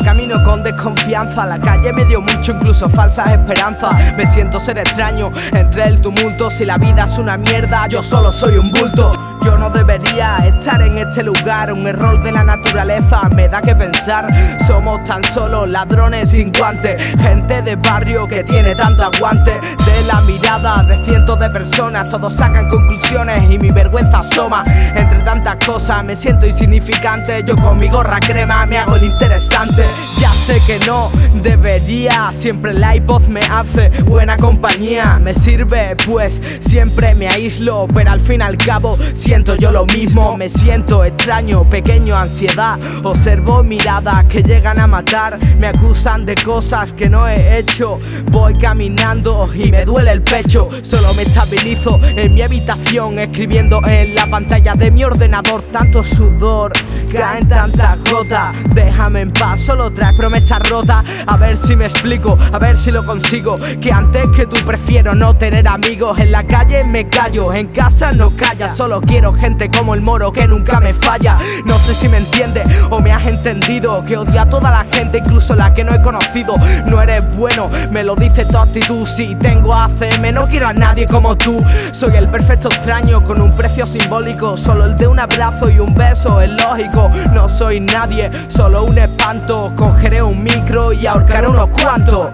camino con desconfianza. La calle me dio mucho, incluso falsas esperanzas. Me siento ser extraño entre el tumulto. Si la vida es una mierda, yo solo soy un bulto. Yo no debería estar en este lugar. Un error de la naturaleza me da que pensar. Somos tan solo ladrones sin guantes, gente de barrio que tiene tanto aguante. De la mirada de cientos de personas todos sacan conclusiones y mi vergüenza asoma. Entre tantas cosas me siento insignificante. Yo con mi gorra crema me hago el interesante. Ya sé que no debería, siempre el iPod me hace buena compañía. Me sirve pues siempre me aíslo, pero al fin y al cabo siento yo lo mismo. Me siento extraño, pequeño, ansiedad. Observo miradas que llegan a matar. Me acusan de cosas que no he hecho. Voy caminando y me duele el pecho. Solo me estabilizo en mi habitación, escribiendo en la pantalla de mi ordenador. Tanto sudor, caen tantas gotas. Déjame en paz, solo traes promesas rotas. A ver si me explico, a ver si lo consigo. Que antes que tú prefiero no tener amigos. En la calle me callo, en casa no calla. Solo quiero gente como el Moro que nunca me falla. No sé si me entiendes o me has entendido, que odio a toda la gente, incluso la que no he conocido. No eres bueno, me lo dice tu actitud. Si tengo ACM no quiero a nadie como tú. Soy el perfecto extraño con un precio simbólico. Solo el de un abrazo y un beso es lógico. No soy nadie, solo un espanto. Cogeré un micro y ahorcaré unos cuantos.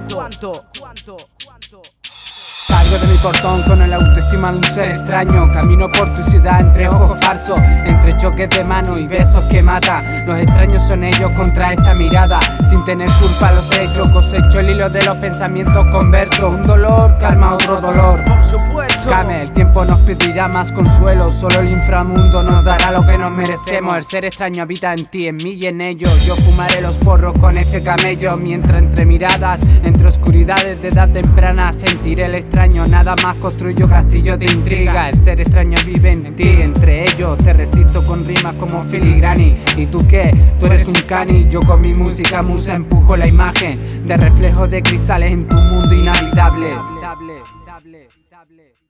Salgo de mi portón con el autoestima de un ser extraño. Camino por tu ciudad entre ojos falsos, entre choques de mano y besos que mata. Los extraños son ellos contra esta mirada. Sin tener culpa los hechos, cosecho el hilo de los pensamientos conversos. Un dolor calma otro dolor. Por supuesto. Came, el tiempo nos pedirá más consuelo. Solo el inframundo nos dará lo que nos merecemos. El ser extraño habita en ti, en mí y en ellos. Yo fumaré los porros con este camello, mientras entre miradas, entre oscuridades de edad temprana, sentiré el extraño. Nada más construyo castillos de intriga. El ser extraño vive en ti, entre ellos te resisto con rimas como filigrani. ¿Y tú qué? Tú eres un cani. Yo con mi música musa empujo la imagen de reflejos de cristales en tu mundo inhabitable.